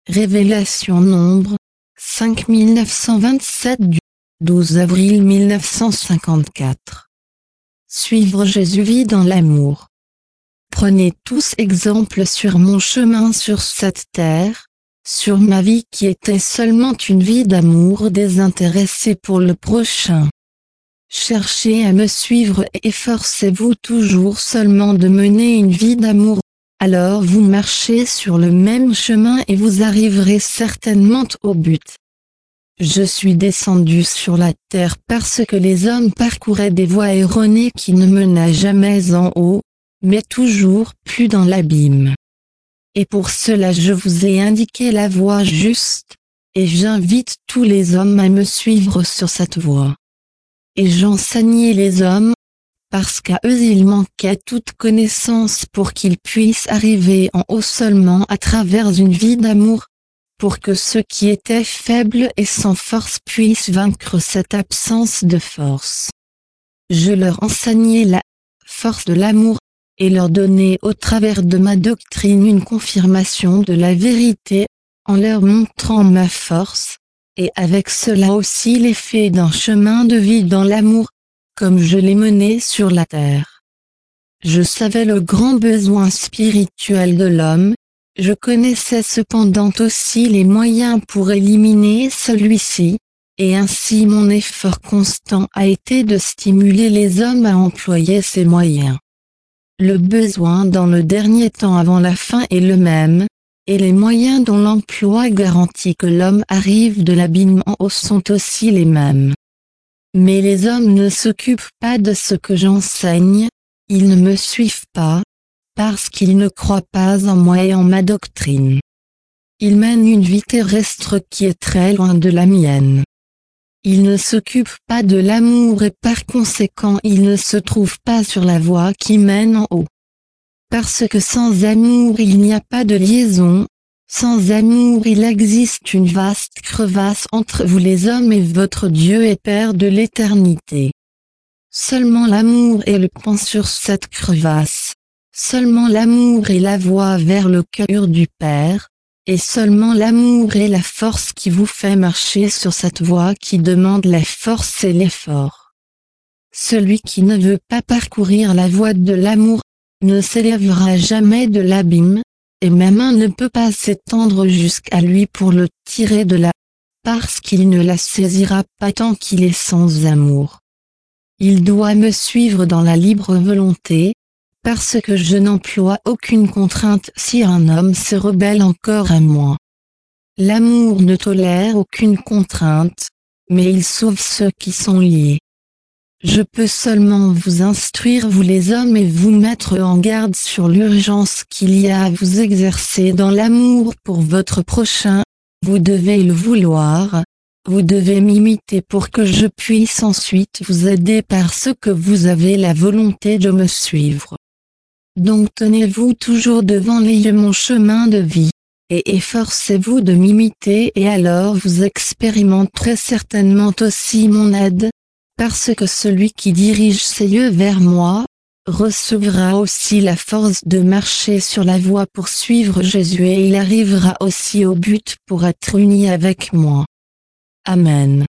Révélation Nombre 5927 du 12 avril 1954. Suivre Jésus vit dans l'amour. Prenez tous exemple sur mon chemin sur cette terre, sur ma vie qui était seulement une vie d'amour désintéressé pour le prochain. Cherchez à me suivre et efforcez-vous toujours seulement de mener une vie d'amour. Alors vous marchez sur le même chemin et vous arriverez certainement au but. Je suis descendu sur la terre parce que les hommes parcouraient des voies erronées qui ne menaient jamais en haut, mais toujours plus dans l'abîme. Et pour cela je vous ai indiqué la voie juste, et j'invite tous les hommes à me suivre sur cette voie. Et j'enseignais les hommes, parce qu'à eux il manquait toute connaissance pour qu'ils puissent arriver en haut seulement à travers une vie d'amour, pour que ceux qui étaient faibles et sans force puissent vaincre cette absence de force. Je leur enseignais la force de l'amour, et leur donnais au travers de ma doctrine une confirmation de la vérité, en leur montrant ma force, et avec cela aussi l'effet d'un chemin de vie dans l'amour, comme je l'ai mené sur la terre. Je savais le grand besoin spirituel de l'homme, je connaissais cependant aussi les moyens pour éliminer celui-ci, et ainsi mon effort constant a été de stimuler les hommes à employer ces moyens. Le besoin dans le dernier temps avant la fin est le même, et les moyens dont l'emploi garantit que l'homme arrive de l'abîme en haut sont aussi les mêmes. Mais les hommes ne s'occupent pas de ce que j'enseigne, ils ne me suivent pas, parce qu'ils ne croient pas en moi et en ma doctrine. Ils mènent une vie terrestre qui est très loin de la mienne. Ils ne s'occupent pas de l'amour et par conséquent ils ne se trouvent pas sur la voie qui mène en haut. Parce que sans amour il n'y a pas de liaison, sans amour il existe une vaste crevasse entre vous les hommes et votre Dieu et Père de l'éternité. Seulement l'amour est le pont sur cette crevasse, seulement l'amour est la voie vers le cœur du Père, et seulement l'amour est la force qui vous fait marcher sur cette voie qui demande la force et l'effort. Celui qui ne veut pas parcourir la voie de l'amour, ne s'élèvera jamais de l'abîme, et ma main ne peut pas s'étendre jusqu'à lui pour le tirer de là, parce qu'il ne la saisira pas tant qu'il est sans amour. Il doit me suivre dans la libre volonté, parce que je n'emploie aucune contrainte si un homme se rebelle encore à moi. L'amour ne tolère aucune contrainte, mais il sauve ceux qui sont liés. Je peux seulement vous instruire vous les hommes et vous mettre en garde sur l'urgence qu'il y a à vous exercer dans l'amour pour votre prochain, vous devez le vouloir, vous devez m'imiter pour que je puisse ensuite vous aider parce que vous avez la volonté de me suivre. Donc tenez-vous toujours devant mon chemin de vie, et efforcez-vous de m'imiter et alors vous expérimenterez certainement aussi mon aide, parce que celui qui dirige ses yeux vers moi, recevra aussi la force de marcher sur la voie pour suivre Jésus et il arrivera aussi au but pour être uni avec moi. Amen.